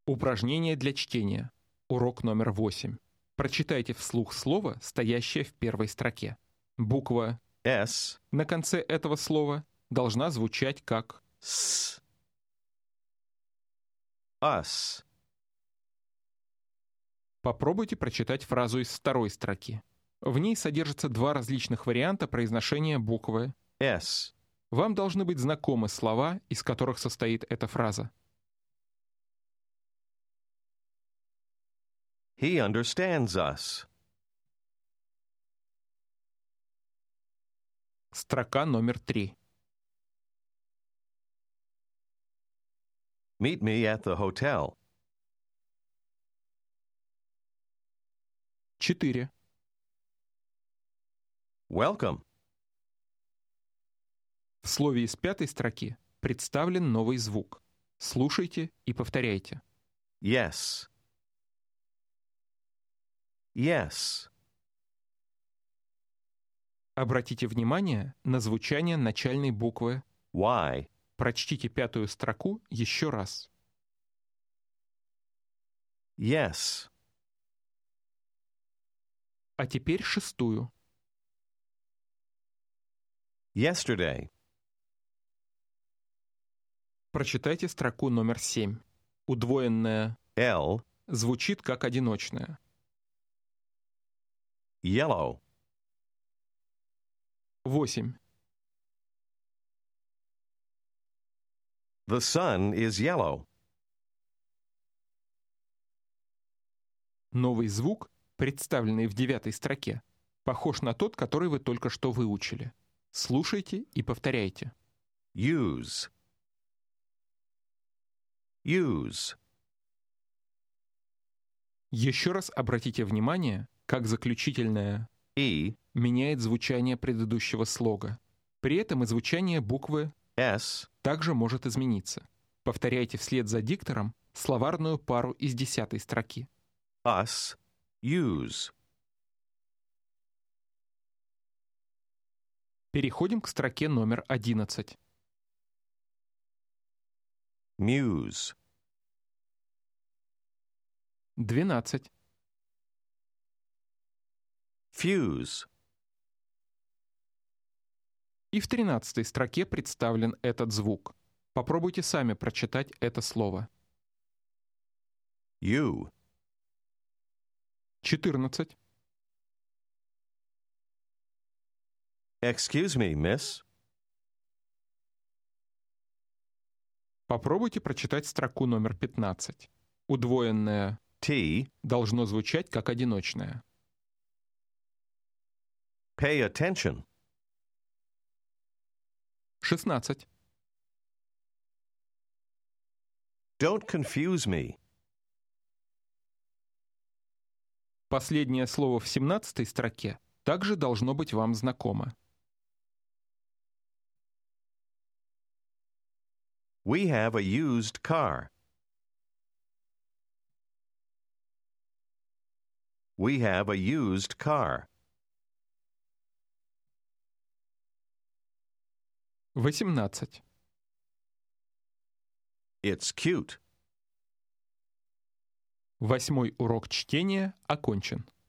Упражнение для чтения. Урок номер 8. Прочитайте вслух слово, стоящее в первой строке. Буква S, на конце этого слова должна звучать как S, us, Попробуйте прочитать фразу из второй строки. В ней содержатся два различных варианта произношения буквы. S. Вам должны быть знакомы слова, из которых состоит эта фраза. He understands us. Строка номер 3. Meet me at the hotel. 4. Welcome. В слове из пятой строки представлен новый звук. Слушайте и повторяйте. Yes. Yes. Обратите внимание на звучание начальной буквы. Y. Прочтите пятую строку еще раз. Yes. А теперь шестую. Yesterday. Прочитайте строку номер 7. Удвоенная L. звучит как одиночная. Yellow. 8. The sun is yellow. Новый звук, представленный в 9 строке, похож на тот, который вы только что выучили. Слушайте и повторяйте. Use. Use. Еще раз обратите внимание, как заключительное E. меняет звучание предыдущего слога. При этом и звучание буквы S. также может измениться. Повторяйте вслед за диктором словарную пару из 10 строки. Us. Use. Переходим к строке номер 11. Muse. 12. Fuse. И в 13 строке представлен этот звук. Попробуйте сами прочитать это слово. You. 14. Excuse me, miss. Попробуйте прочитать строку номер 15. Удвоенное T. должно звучать как одиночное. Pay attention. 16. Don't confuse me. Последнее слово в 17 строке также должно быть вам знакомо. We have a used car. We have a used car. 18. It's cute. 8 урок чтения окончен.